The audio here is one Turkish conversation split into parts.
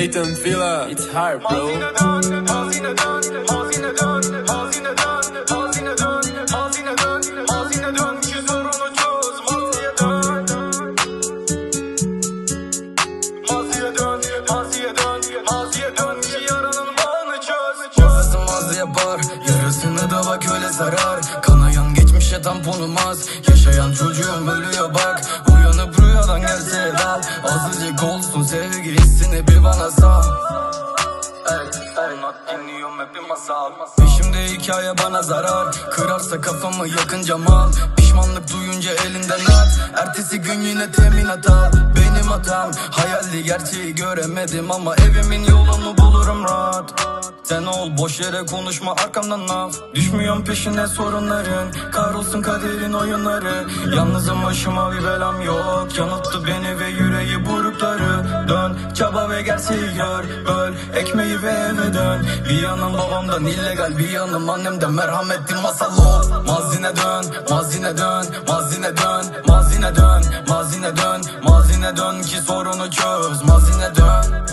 Nathan Villa, it's hard bro. Yapar yarasını da bak öyle sarar. Kanayan geçmişe tampon olmaz. Yaşayan çocuğum ölüyor bak. Uyanıp rüyadan gelse dal. Azıcık olsun sevgi hissini bir bana sal. Anlat dinliyorum hep bir masal. Peşimde hikaye bana zarar. Kırarsa kafamı yakınca mal. Pişmanlık duyunca elinden at. Ertesi gün yine teminat al. Benim hatam hayaldi gerçeği göremedim. Ama evimin yolunu bulurum rahat. Sen ol boş yere konuşma arkamdan laf. Düşmüyorum peşine sorunların. Kahrolsun kaderin oyunları. Yalnızım başıma bir belam yok. Yanılttı beni ve yüreği burukları. Dön çaba ve gerçeği gör. Böl ekmeği ve eve dön. Bir yanım babamdan illegal, bir yanım annemden merhametli masal ol. Mazine dön, mazine dön, mazine dön, mazine dön, mazine dön, mazine dön ki sorunu çöz. Mazine dön.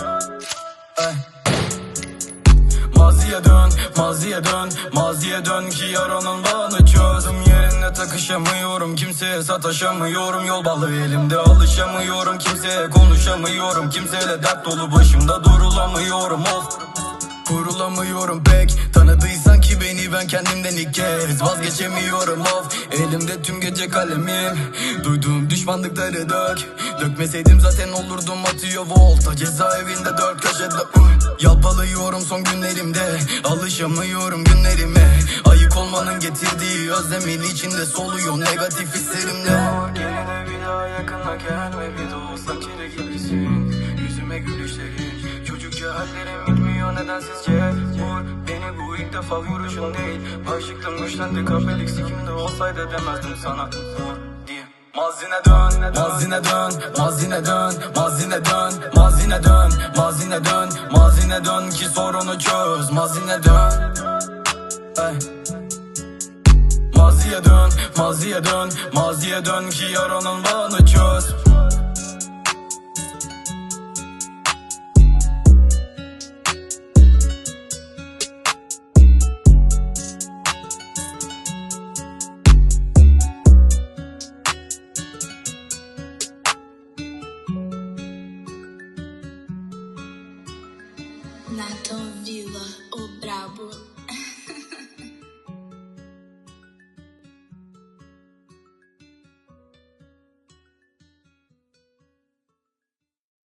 Maziye dön, maziye dön, maziye dön ki yaranın bağını çözdüm. Yerine takışamıyorum, kimseye sataşamıyorum. Yol balığı elimde alışamıyorum, kimseye konuşamıyorum. Kimseyle dert dolu başımda durulamıyorum of. Kurulamıyorum pek. Tanıdıysan ki beni ben kendimden ilk kez vazgeçemiyorum of. Elimde tüm gece kalemim. Duyduğum düşmanlıkları dök. Dökmeseydim zaten olurdum atıyor volta. Cezaevinde dört köşede yalpalıyorum son günlerimde. Alışamıyorum günlerime. Ayık olmanın getirdiği özlemin içinde soluyor negatif hislerimle. Gene de bir daha yakına gelme, bir de olsa kiri gibisin. Yüzüme gülüşlerin, çocukça hallerim bitmiyor neden sizce? Vur beni bu ilk defa vuruşun değil. Aşıktım güçlendi kafelik sikimde olsaydı demezdim sana vur diye. Mazine dön, mazine dön, mazine dön, mazine dön, mazine dön, mazine dön, mazine dön ki sorunu çöz. Mazine dön. Maziye dön, maziye dön, maziye dön ki yaranın bağını çöz. Nathan Villa, o brabo.